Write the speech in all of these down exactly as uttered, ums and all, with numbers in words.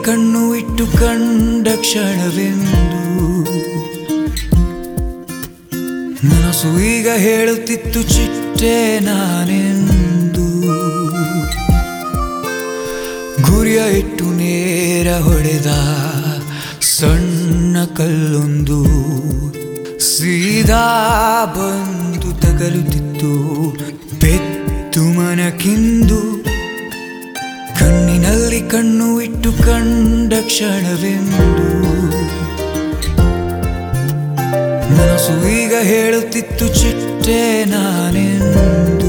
ಕಣ್ಣು ಇಟ್ಟು ಕಂಡ ಕ್ಷಣವೆಂದು ಮನಸ್ಸು ಈಗ ಹೇಳುತ್ತಿತ್ತು ಚಿಟ್ಟೆ ನಾನೆಂದು. ಗುರಿಯ ಇಟ್ಟು ನೇರ ಹೊಡೆದ ಸಣ್ಣ ಕಲ್ಲೊಂದು ಸೀದಾ ಬಂದು ತಗಲುತ್ತಿತ್ತು ಪೆತ್ತು ಮನಕ್ಕಿಂದು. ಕಣ್ಣಿನಲ್ಲಿ ಕಣ್ಣು ಇಟ್ಟು ಕಂಡ ಕ್ಷಣವೆಂದು ಮನಸ್ಸು ಈಗ ಹೇಳುತ್ತಿತ್ತು ಚಿಟ್ಟೆ ನಾನೆಂದು.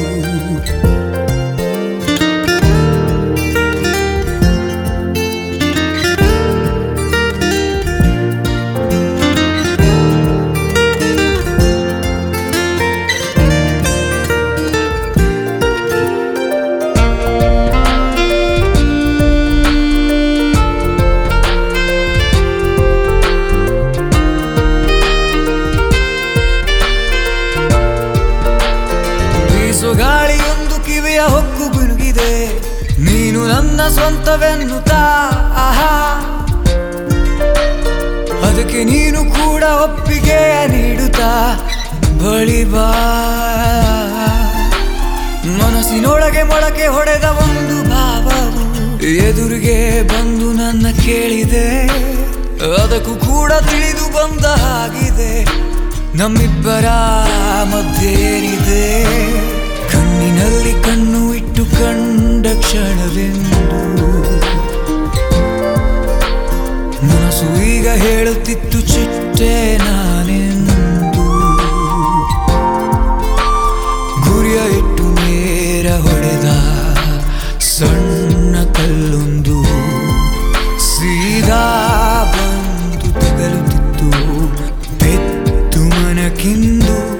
ಗಾಳಿಯೊಂದು ಕಿವಿಯ ಹೊಕ್ಕು ಗುನುಗಿದೆ, ನೀನು ನನ್ನ ಸ್ವಂತವೆನ್ನುತ್ತಾ. ಆಹಾ, ಅದಕ್ಕೆ ನೀನು ಕೂಡ ಒಪ್ಪಿಗೆ ನೀಡುತ್ತಾ ಬಳಿ ಬಾ. ಮನಸ್ಸಿನೊಳಗೆ ಮೊಳಕೆ ಹೊಡೆದ ಒಂದು ಭಾವವು ಎದುರಿಗೆ ಬಂದು ನನ್ನ ಕೇಳಿದೆ. ಅದಕ್ಕೂ ಕೂಡ ತಿಳಿದು ಬಂದ ಹಾಗಿದೆ, ನಮ್ಮಿಬ್ಬರ ಮಧ್ಯೆ ಏನಿದೆ. ಕಣ್ಣಿನಲ್ಲಿ ಕಣ್ಣು ಇಟ್ಟು ಕಂಡ ಕ್ಷಣವೆಂದು ಮನಸ್ಸು ಈಗ ಹೇಳುತ್ತಿತ್ತು ಚಿಟ್ಟೆ ನಾನೆಂದು. ಗುರಿಯ ಇಟ್ಟು ನೇರ ಹೊಡೆದ ಸಣ್ಣ ಕಲ್ಲೊಂದು ಸೀದಾ ಬಂದು ತಗಲುತ್ತಿತ್ತು ಪೆತ್ತು ಮನಕ್ಕಿಂದು.